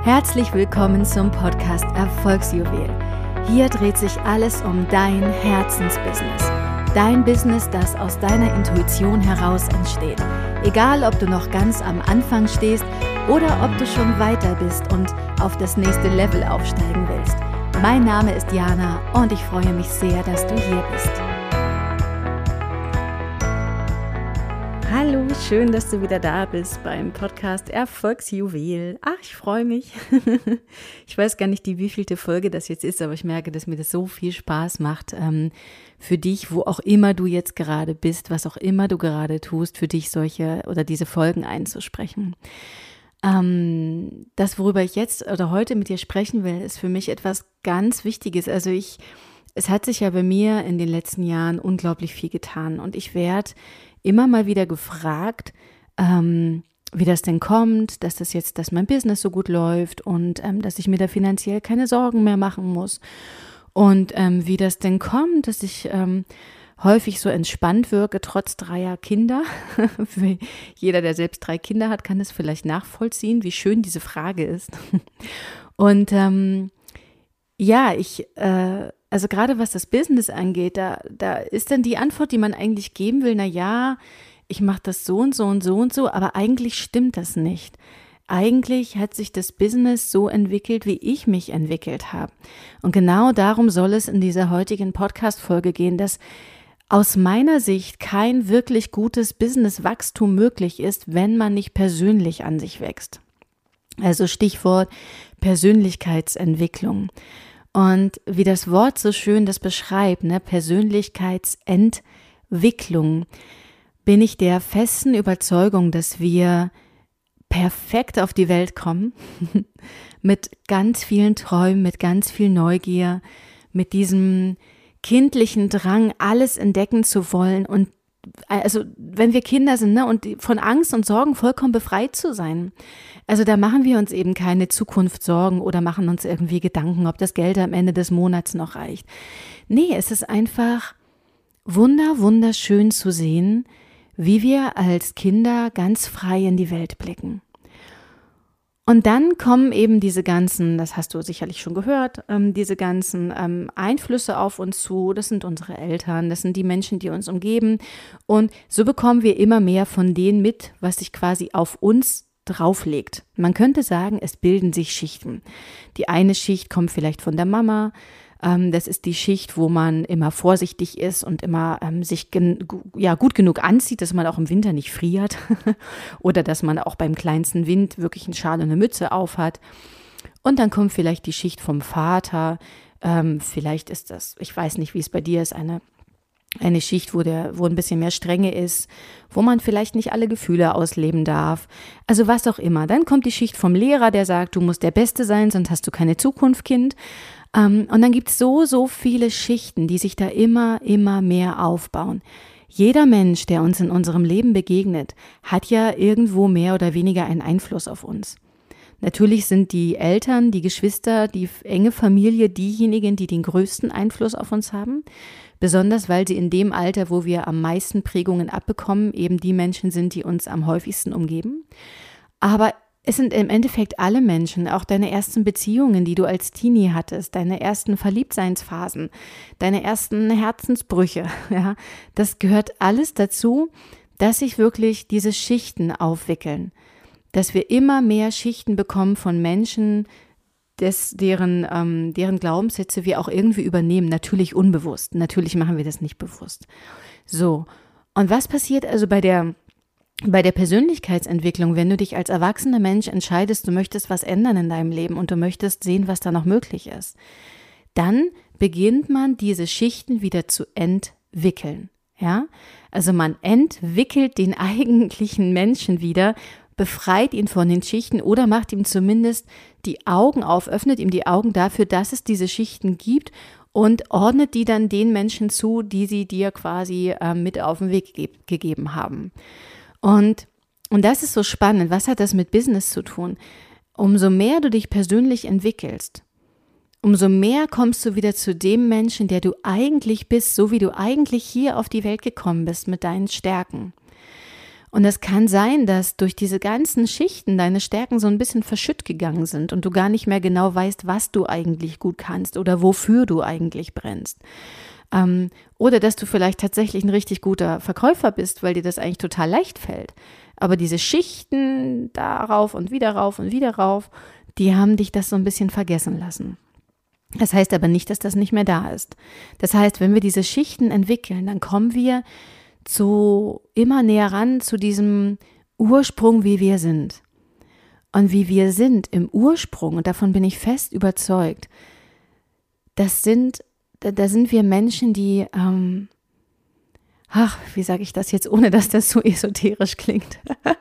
Herzlich willkommen zum Podcast Erfolgsjuwel. Hier dreht sich alles um dein Herzensbusiness. Dein Business, das aus deiner Intuition heraus entsteht. Egal, ob du noch ganz am Anfang stehst oder ob du schon weiter bist und auf das nächste Level aufsteigen willst. Mein Name ist Jana und ich freue mich sehr, dass du hier bist. Hallo, schön, dass du wieder da bist beim Podcast Erfolgsjuwel. Ach, ich freue mich. Ich weiß gar nicht, wievielte Folge das jetzt ist, aber ich merke, dass mir das so viel Spaß macht, für dich, wo auch immer du jetzt gerade bist, was auch immer du gerade tust, für dich solche oder diese Folgen einzusprechen. Das, worüber ich jetzt oder heute mit dir sprechen will, ist für mich etwas ganz Wichtiges. Also es hat sich ja bei mir in den letzten Jahren unglaublich viel getan und ich werde immer mal wieder gefragt, wie das denn kommt, dass mein Business so gut läuft und dass ich mir da finanziell keine Sorgen mehr machen muss und wie das denn kommt, dass ich häufig so entspannt wirke, trotz 3 Kinder. Für jeder, der selbst 3 Kinder hat, kann es vielleicht nachvollziehen, wie schön diese Frage ist. Und also gerade was das Business angeht, da ist dann die Antwort, die man eigentlich geben will, ich mache das so und so und so und so, aber eigentlich stimmt das nicht. Eigentlich hat sich das Business so entwickelt, wie ich mich entwickelt habe. Und genau darum soll es in dieser heutigen Podcast-Folge gehen, dass aus meiner Sicht kein wirklich gutes Business-Wachstum möglich ist, wenn man nicht persönlich an sich wächst. Also Stichwort Persönlichkeitsentwicklung. Und wie das Wort so schön das beschreibt, Persönlichkeitsentwicklung, bin ich der festen Überzeugung, dass wir perfekt auf die Welt kommen, mit ganz vielen Träumen, mit ganz viel Neugier, mit diesem kindlichen Drang, alles entdecken zu wollen und also wenn wir Kinder sind, und von Angst und Sorgen vollkommen befreit zu sein. Also da machen wir uns eben keine Zukunftssorgen oder machen uns irgendwie Gedanken, ob das Geld am Ende des Monats noch reicht. Nee, es ist einfach wunderschön zu sehen, wie wir als Kinder ganz frei in die Welt blicken. Und dann kommen eben diese ganzen, das hast du sicherlich schon gehört, diese ganzen Einflüsse auf uns zu. Das sind unsere Eltern, das sind die Menschen, die uns umgeben. Und so bekommen wir immer mehr von denen mit, was sich quasi auf uns drauflegt. Man könnte sagen, es bilden sich Schichten. Die eine Schicht kommt vielleicht von der Mama. Das ist die Schicht, wo man immer vorsichtig ist und immer sich gut genug anzieht, dass man auch im Winter nicht friert oder dass man auch beim kleinsten Wind wirklich einen Schal und eine Mütze aufhat. Und dann kommt vielleicht die Schicht vom Vater. Vielleicht ist das, ich weiß nicht, wie es bei dir ist, eine Schicht, wo ein bisschen mehr Strenge ist, wo man vielleicht nicht alle Gefühle ausleben darf. Also was auch immer. Dann kommt die Schicht vom Lehrer, der sagt, du musst der Beste sein, sonst hast du keine Zukunft, Kind. Und dann gibt es so viele Schichten, die sich da immer mehr aufbauen. Jeder Mensch, der uns in unserem Leben begegnet, hat ja irgendwo mehr oder weniger einen Einfluss auf uns. Natürlich sind die Eltern, die Geschwister, die enge Familie diejenigen, die den größten Einfluss auf uns haben. Besonders, weil sie in dem Alter, wo wir am meisten Prägungen abbekommen, eben die Menschen sind, die uns am häufigsten umgeben. Aber es sind im Endeffekt alle Menschen, auch deine ersten Beziehungen, die du als Teenie hattest, deine ersten Verliebtseinsphasen, deine ersten Herzensbrüche, ja, das gehört alles dazu, dass sich wirklich diese Schichten aufwickeln, dass wir immer mehr Schichten bekommen von Menschen, deren Glaubenssätze wir auch irgendwie übernehmen, natürlich unbewusst, natürlich machen wir das nicht bewusst. So, und was passiert also bei der Persönlichkeitsentwicklung, wenn du dich als erwachsener Mensch entscheidest, du möchtest was ändern in deinem Leben und du möchtest sehen, was da noch möglich ist, dann beginnt man diese Schichten wieder zu entwickeln. Ja? Also man entwickelt den eigentlichen Menschen wieder, befreit ihn von den Schichten oder macht ihm zumindest die Augen auf, öffnet ihm die Augen dafür, dass es diese Schichten gibt und ordnet die dann den Menschen zu, die sie dir quasi mit auf den Weg gegeben haben. Und das ist so spannend. Was hat das mit Business zu tun? Umso mehr du dich persönlich entwickelst, umso mehr kommst du wieder zu dem Menschen, der du eigentlich bist, so wie du eigentlich hier auf die Welt gekommen bist mit deinen Stärken. Und es kann sein, dass durch diese ganzen Schichten deine Stärken so ein bisschen verschütt gegangen sind und du gar nicht mehr genau weißt, was du eigentlich gut kannst oder wofür du eigentlich brennst. Oder dass du vielleicht tatsächlich ein richtig guter Verkäufer bist, weil dir das eigentlich total leicht fällt. Aber diese Schichten darauf und wieder rauf und wieder rauf, die haben dich das so ein bisschen vergessen lassen. Das heißt aber nicht, dass das nicht mehr da ist. Das heißt, wenn wir diese Schichten entwickeln, dann kommen wir immer näher ran zu diesem Ursprung, wie wir sind. Und wie wir sind im Ursprung, und davon bin ich fest überzeugt, da sind wir Menschen, die, wie sage ich das jetzt, ohne dass das so esoterisch klingt?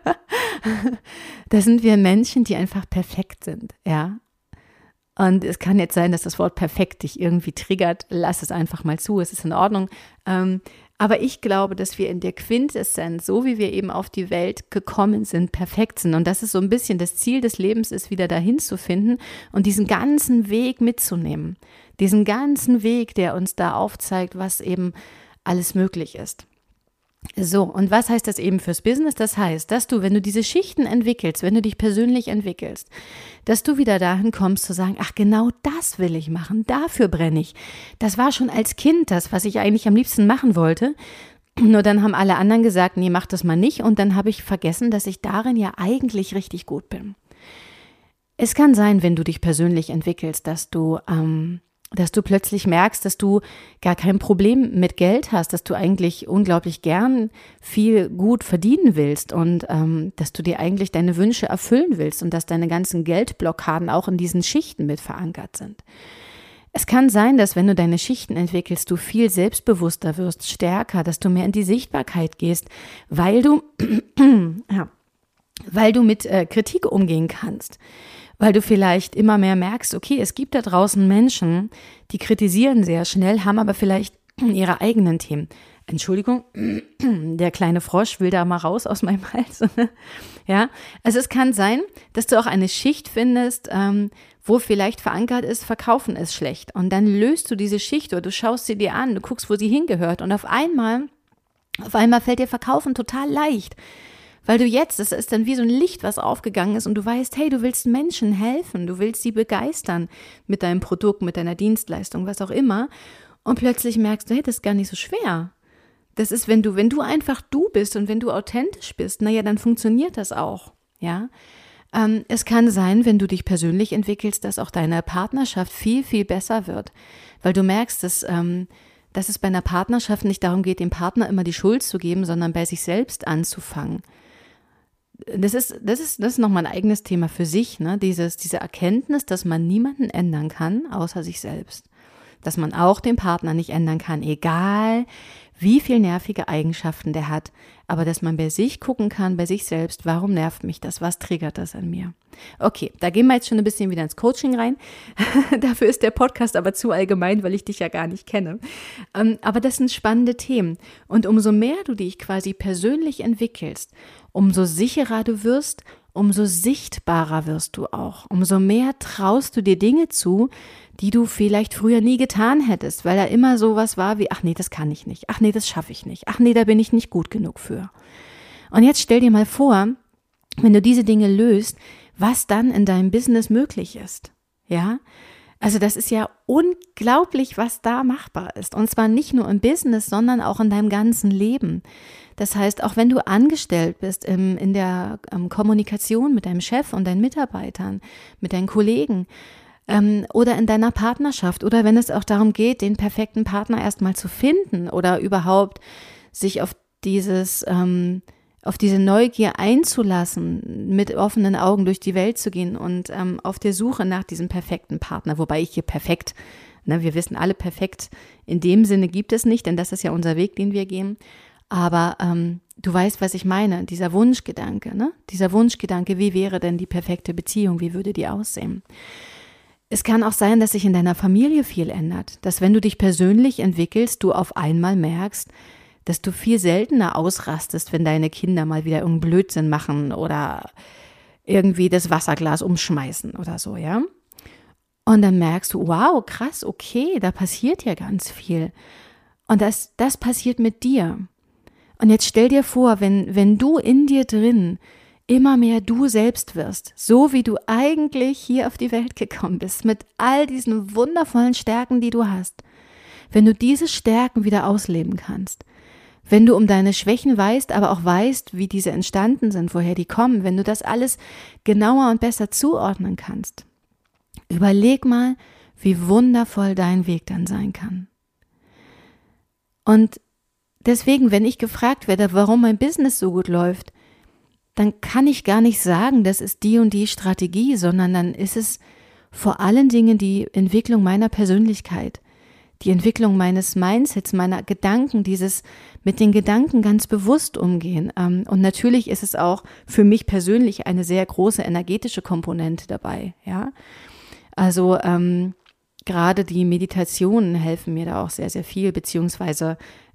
Da sind wir Menschen, die einfach perfekt sind, ja. Und es kann jetzt sein, dass das Wort perfekt dich irgendwie triggert. Lass es einfach mal zu, es ist in Ordnung. Aber ich glaube, dass wir in der Quintessenz, so wie wir eben auf die Welt gekommen sind, perfekt sind. Und dass es so ein bisschen das Ziel des Lebens ist, wieder dahin zu finden und diesen ganzen Weg mitzunehmen. Diesen ganzen Weg, der uns da aufzeigt, was eben alles möglich ist. So, und was heißt das eben fürs Business? Das heißt, dass du, wenn du diese Schichten entwickelst, wenn du dich persönlich entwickelst, dass du wieder dahin kommst zu sagen, ach, genau das will ich machen, dafür brenne ich. Das war schon als Kind das, was ich eigentlich am liebsten machen wollte. Nur dann haben alle anderen gesagt, nee, mach das mal nicht. Und dann habe ich vergessen, dass ich darin ja eigentlich richtig gut bin. Es kann sein, wenn du dich persönlich entwickelst, dass du plötzlich merkst, dass du gar kein Problem mit Geld hast, dass du eigentlich unglaublich gern viel gut verdienen willst und dass du dir eigentlich deine Wünsche erfüllen willst und dass deine ganzen Geldblockaden auch in diesen Schichten mit verankert sind. Es kann sein, dass wenn du deine Schichten entwickelst, du viel selbstbewusster wirst, stärker, dass du mehr in die Sichtbarkeit gehst, weil du mit Kritik umgehen kannst. Weil du vielleicht immer mehr merkst, okay, es gibt da draußen Menschen, die kritisieren sehr schnell, haben aber vielleicht ihre eigenen Themen. Entschuldigung, der kleine Frosch will da mal raus aus meinem Hals. Ja, also es kann sein, dass du auch eine Schicht findest, wo vielleicht verankert ist, Verkaufen ist schlecht. Und dann löst du diese Schicht oder du schaust sie dir an, du guckst, wo sie hingehört und auf einmal fällt dir Verkaufen total leicht. Weil du jetzt, das ist dann wie so ein Licht, was aufgegangen ist und du weißt, hey, du willst Menschen helfen, du willst sie begeistern mit deinem Produkt, mit deiner Dienstleistung, was auch immer. Und plötzlich merkst du, hey, das ist gar nicht so schwer. Das ist, wenn du einfach du bist und wenn du authentisch bist, naja, dann funktioniert das auch, ja. Es kann sein, wenn du dich persönlich entwickelst, dass auch deine Partnerschaft viel, viel besser wird, weil du merkst, dass es bei einer Partnerschaft nicht darum geht, dem Partner immer die Schuld zu geben, sondern bei sich selbst anzufangen. Das ist nochmal ein eigenes Thema für sich, ne? Diese Erkenntnis, dass man niemanden ändern kann, außer sich selbst. Dass man auch den Partner nicht ändern kann, egal wie viel nervige Eigenschaften der hat, aber dass man bei sich gucken kann, bei sich selbst, warum nervt mich das, was triggert das an mir? Okay, da gehen wir jetzt schon ein bisschen wieder ins Coaching rein. Dafür ist der Podcast aber zu allgemein, weil ich dich ja gar nicht kenne. Aber das sind spannende Themen. Und umso mehr du dich quasi persönlich entwickelst, umso sicherer du wirst, umso sichtbarer wirst du auch. Umso mehr traust du dir Dinge zu, die du vielleicht früher nie getan hättest, weil da immer sowas war wie, ach nee, das kann ich nicht, ach nee, das schaffe ich nicht, ach nee, da bin ich nicht gut genug für. Und jetzt stell dir mal vor, wenn du diese Dinge löst, was dann in deinem Business möglich ist, ja? Also das ist ja unglaublich, was da machbar ist. Und zwar nicht nur im Business, sondern auch in deinem ganzen Leben. Das heißt, auch wenn du angestellt bist in der Kommunikation mit deinem Chef und deinen Mitarbeitern, mit deinen Kollegen oder in deiner Partnerschaft oder wenn es auch darum geht, den perfekten Partner erstmal zu finden oder überhaupt sich auf diese Neugier einzulassen, mit offenen Augen durch die Welt zu gehen und auf der Suche nach diesem perfekten Partner, wobei ich hier perfekt, wir wissen alle, perfekt in dem Sinne gibt es nicht, denn das ist ja unser Weg, den wir gehen, aber du weißt, was ich meine, dieser Wunschgedanke, wie wäre denn die perfekte Beziehung, wie würde die aussehen? Es kann auch sein, dass sich in deiner Familie viel ändert, dass wenn du dich persönlich entwickelst, du auf einmal merkst, dass du viel seltener ausrastest, wenn deine Kinder mal wieder irgendeinen Blödsinn machen oder irgendwie das Wasserglas umschmeißen oder so, ja. Und dann merkst du, wow, krass, okay, da passiert ja ganz viel. Und das passiert mit dir. Und jetzt stell dir vor, wenn du in dir drin immer mehr du selbst wirst, so wie du eigentlich hier auf die Welt gekommen bist, mit all diesen wundervollen Stärken, die du hast, wenn du diese Stärken wieder ausleben kannst, wenn du um deine Schwächen weißt, aber auch weißt, wie diese entstanden sind, woher die kommen, wenn du das alles genauer und besser zuordnen kannst, überleg mal, wie wundervoll dein Weg dann sein kann. Und deswegen, wenn ich gefragt werde, warum mein Business so gut läuft, dann kann ich gar nicht sagen, das ist die und die Strategie, sondern dann ist es vor allen Dingen die Entwicklung meiner Persönlichkeit, die Entwicklung meines Mindsets, meiner Gedanken, dieses mit den Gedanken ganz bewusst umgehen. Und natürlich ist es auch für mich persönlich eine sehr große energetische Komponente dabei. Ja, also gerade die Meditationen helfen mir da auch sehr, sehr viel, beziehungsweise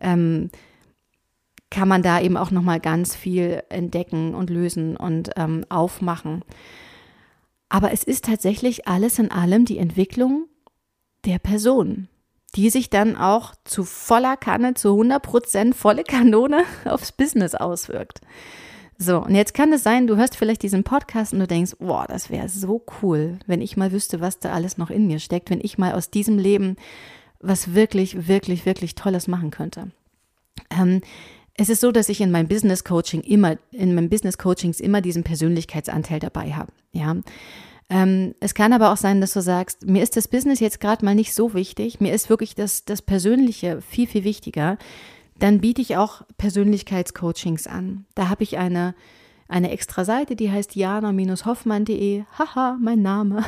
kann man da eben auch nochmal ganz viel entdecken und lösen und aufmachen. Aber es ist tatsächlich alles in allem die Entwicklung der Person, die sich dann auch zu voller Kanne, zu 100% volle Kanone aufs Business auswirkt. So, und jetzt kann es sein, du hörst vielleicht diesen Podcast und du denkst, boah, das wäre so cool, wenn ich mal wüsste, was da alles noch in mir steckt, wenn ich mal aus diesem Leben was wirklich, wirklich, wirklich Tolles machen könnte. Es ist so, dass ich in meinen Business Coachings immer diesen Persönlichkeitsanteil dabei habe. Ja. Es kann aber auch sein, dass du sagst, mir ist das Business jetzt gerade mal nicht so wichtig, mir ist wirklich das Persönliche viel, viel wichtiger. Dann biete ich auch Persönlichkeitscoachings an. Da habe ich eine extra Seite, die heißt jana-hoffmann.de. Haha, mein Name.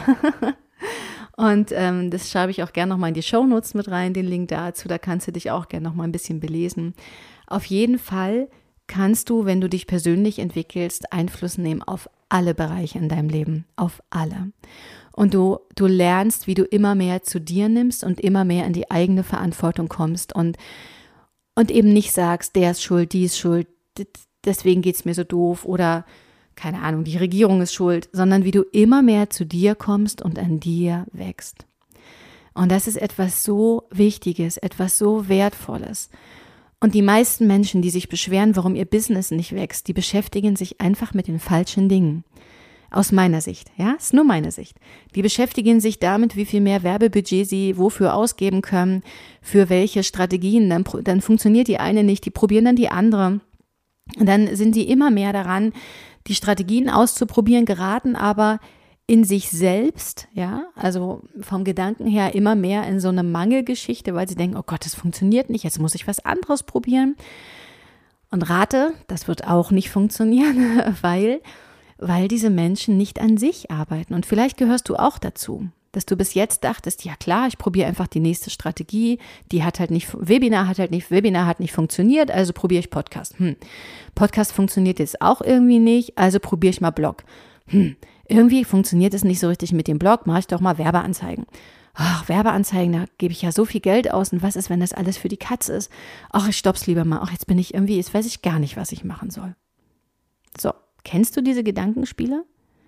Und das schreibe ich auch gerne nochmal in die Shownotes mit rein, den Link dazu. Da kannst du dich auch gerne nochmal ein bisschen belesen. Auf jeden Fall kannst du, wenn du dich persönlich entwickelst, Einfluss nehmen auf alle Bereiche in deinem Leben, auf alle. Und du lernst, wie du immer mehr zu dir nimmst und immer mehr in die eigene Verantwortung kommst und eben nicht sagst, der ist schuld, die ist schuld, deswegen geht es mir so doof oder keine Ahnung, die Regierung ist schuld, sondern wie du immer mehr zu dir kommst und an dir wächst. Und das ist etwas so Wichtiges, etwas so Wertvolles. Und die meisten Menschen, die sich beschweren, warum ihr Business nicht wächst, die beschäftigen sich einfach mit den falschen Dingen. Aus meiner Sicht, ja, ist nur meine Sicht. Die beschäftigen sich damit, wie viel mehr Werbebudget sie wofür ausgeben können, für welche Strategien, dann funktioniert die eine nicht, die probieren dann die andere. Und dann sind sie immer mehr daran, die Strategien auszuprobieren, geraten aber in sich selbst, ja, also vom Gedanken her immer mehr in so eine Mangelgeschichte, weil sie denken, oh Gott, das funktioniert nicht, jetzt muss ich was anderes probieren. Und rate, das wird auch nicht funktionieren, weil diese Menschen nicht an sich arbeiten. Und vielleicht gehörst du auch dazu, dass du bis jetzt dachtest, ja klar, ich probiere einfach die nächste Strategie, Webinar hat nicht funktioniert, also probiere ich Podcast. Podcast funktioniert jetzt auch irgendwie nicht, also probiere ich mal Blog. Irgendwie funktioniert es nicht so richtig mit dem Blog, mache ich doch mal Werbeanzeigen. Ach, Werbeanzeigen, da gebe ich ja so viel Geld aus und was ist, wenn das alles für die Katz ist? Ach, ich stopp's lieber mal. Ach, jetzt weiß ich gar nicht, was ich machen soll. So, kennst du diese Gedankenspiele?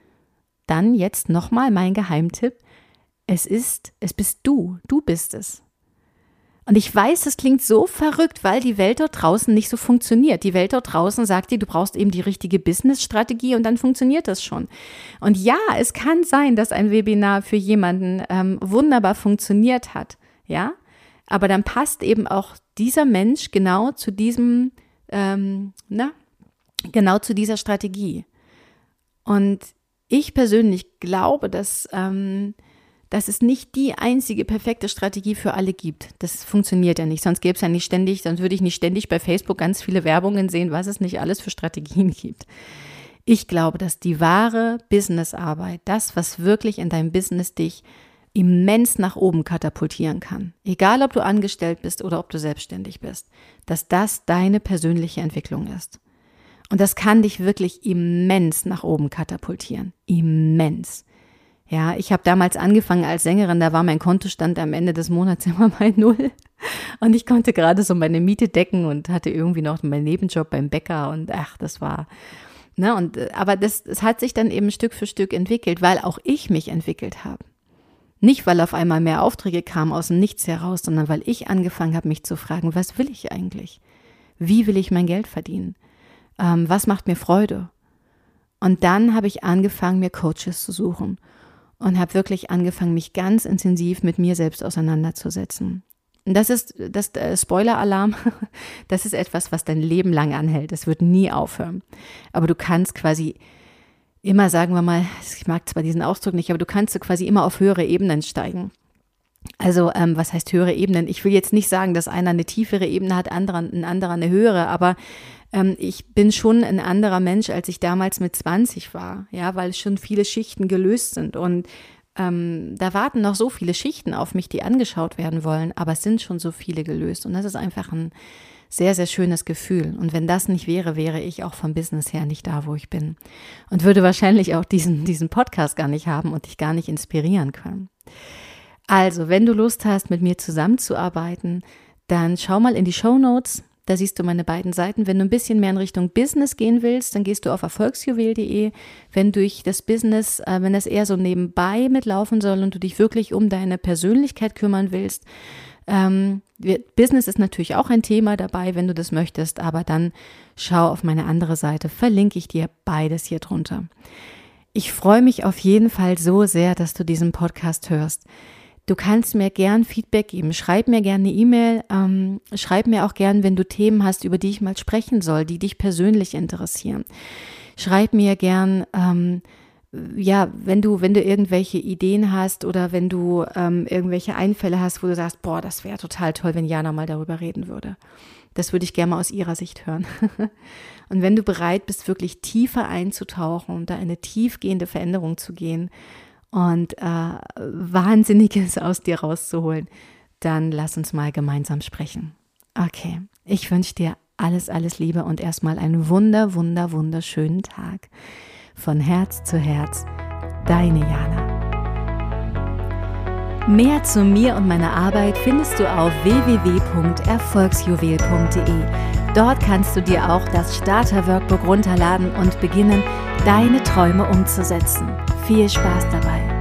Dann jetzt nochmal mein Geheimtipp. Es bist du bist es. Und ich weiß, das klingt so verrückt, weil die Welt dort draußen nicht so funktioniert. Die Welt dort draußen sagt dir, du brauchst eben die richtige Business-Strategie und dann funktioniert das schon. Und ja, es kann sein, dass ein Webinar für jemanden wunderbar funktioniert hat, ja. Aber dann passt eben auch dieser Mensch genau zu diesem, genau zu dieser Strategie. Und ich persönlich glaube, dass es nicht die einzige perfekte Strategie für alle gibt. Das funktioniert ja nicht, sonst würde ich nicht ständig bei Facebook ganz viele Werbungen sehen, was es nicht alles für Strategien gibt. Ich glaube, dass die wahre Businessarbeit, das, was wirklich in deinem Business dich immens nach oben katapultieren kann, egal ob du angestellt bist oder ob du selbstständig bist, dass das deine persönliche Entwicklung ist. Und das kann dich wirklich immens nach oben katapultieren. Immens. Ja, ich habe damals angefangen als Sängerin, da war mein Kontostand am Ende des Monats immer bei 0 und ich konnte gerade so meine Miete decken und hatte irgendwie noch meinen Nebenjob beim Bäcker und das war, aber das hat sich dann eben Stück für Stück entwickelt, weil auch ich mich entwickelt habe. Nicht, weil auf einmal mehr Aufträge kamen aus dem Nichts heraus, sondern weil ich angefangen habe, mich zu fragen, was will ich eigentlich? Wie will ich mein Geld verdienen? Was macht mir Freude? Und dann habe ich angefangen, mir Coaches zu suchen und habe wirklich angefangen, mich ganz intensiv mit mir selbst auseinanderzusetzen. Und das ist das Spoiler-Alarm, das ist etwas, was dein Leben lang anhält. Das wird nie aufhören. Aber du kannst quasi immer, sagen wir mal, ich mag zwar diesen Ausdruck nicht, aber du kannst quasi immer auf höhere Ebenen steigen. Also was heißt höhere Ebenen? Ich will jetzt nicht sagen, dass einer eine tiefere Ebene hat, ein anderer eine höhere, aber ich bin schon ein anderer Mensch, als ich damals mit 20 war, ja, weil schon viele Schichten gelöst sind und da warten noch so viele Schichten auf mich, die angeschaut werden wollen, aber es sind schon so viele gelöst und das ist einfach ein sehr, sehr schönes Gefühl. Und wenn das nicht wäre, wäre ich auch vom Business her nicht da, wo ich bin und würde wahrscheinlich auch diesen Podcast gar nicht haben und dich gar nicht inspirieren können. Also, wenn du Lust hast, mit mir zusammenzuarbeiten, dann schau mal in die Shownotes. Da siehst du meine beiden Seiten. Wenn du ein bisschen mehr in Richtung Business gehen willst, dann gehst du auf erfolgsjuwel.de. Wenn durch das Business, wenn das eher so nebenbei mitlaufen soll und du dich wirklich um deine Persönlichkeit kümmern willst, Business ist natürlich auch ein Thema dabei, wenn du das möchtest, aber dann schau auf meine andere Seite, verlinke ich dir beides hier drunter. Ich freue mich auf jeden Fall so sehr, dass du diesen Podcast hörst. Du kannst mir gern Feedback geben, schreib mir gerne eine E-Mail, schreib mir auch gern, wenn du Themen hast, über die ich mal sprechen soll, die dich persönlich interessieren. Schreib mir gern, wenn du irgendwelche Ideen hast oder wenn du irgendwelche Einfälle hast, wo du sagst, boah, das wäre total toll, wenn Jana mal darüber reden würde. Das würde ich gerne mal aus ihrer Sicht hören. Und wenn du bereit bist, wirklich tiefer einzutauchen und da eine tiefgehende Veränderung zu gehen, und Wahnsinniges aus dir rauszuholen, dann lass uns mal gemeinsam sprechen. Okay, ich wünsche dir alles, alles Liebe und erstmal einen wunderschönen Tag. Von Herz zu Herz, deine Jana. Mehr zu mir und meiner Arbeit findest du auf www.erfolgsjuwel.de. Dort kannst du dir auch das Starter-Workbook runterladen und beginnen, deine Träume umzusetzen. Viel Spaß dabei!